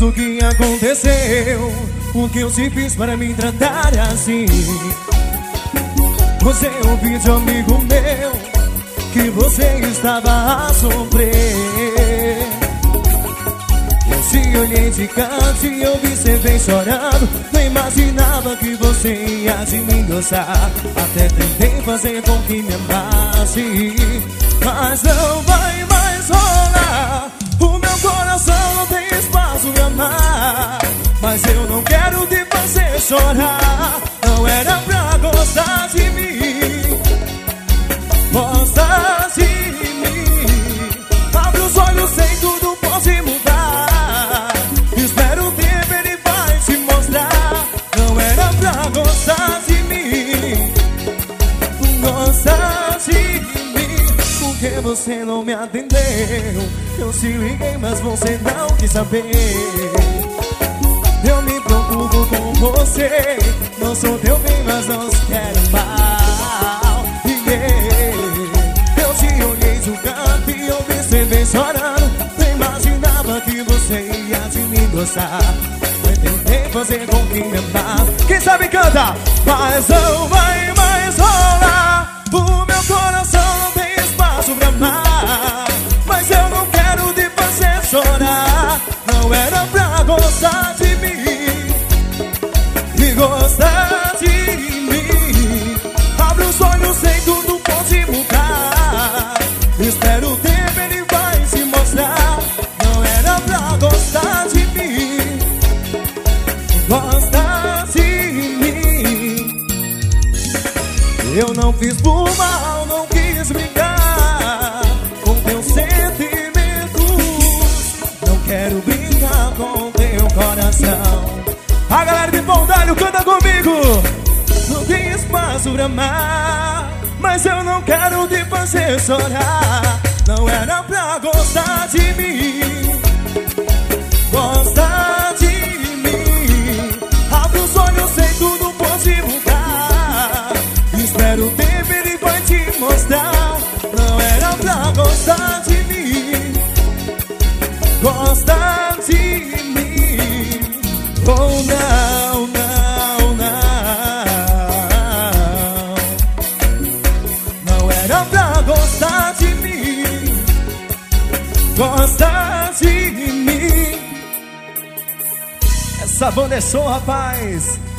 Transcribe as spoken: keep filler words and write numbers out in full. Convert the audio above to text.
o que aconteceu, o que eu te fiz para me tratar assim. Você ouviu de um amigo meu que você estava a sofrer. Eu te olhei de canto e eu vi você vem chorando. Não imaginava que você ia de mim gostar. Até tentei fazer com que me amasse, mas não vai mais rolar. O meu coração não tem espaço pra amar, mas eu não quero te fazer chorar. Não era pra gostar de mim, gostar de mim. Abre os olhos, sei tudo pode mudar. Espero o tempo, ele vai te mostrar. Não era pra gostar de mim, gostar de mim. Por que você não me atendeu? Eu te liguei, mas você não quis saber. Eu me preocupo com você, não sou teu bem, mas não te quero mal. Yeah. Eu te olhei de um canto e eu vi você vem chorando. Não imaginava que você ia de mim gostar. Eu tentei fazer com que me amar. Quem sabe canta, mas não vai mais rolar. O meu coração não tem espaço pra amar, mas eu não quero te fazer chorar. Não era pra gostar de mim, e gostar de mim. Abre os olhos, sei tudo pode mudar. Espero o tempo, ele vai te mostrar. Não era pra gostar de mim, gostar de mim. Eu não fiz por mal, não quis brincar com teus sentimentos. Não quero brincar com teu coração. A galera de Bondalho canta comigo. Não tem espaço pra amar, mas eu não quero te fazer chorar. Não era pra gostar de mim, gostar de mim. Abre os olhos, sei tudo pode mudar. Espero o tempo, ele vai te mostrar. Não era pra gostar de mim, gostar de mim. Oh não, não, não. Não era pra gostar de mim, gostar de mim. Essa banda é som, rapaz.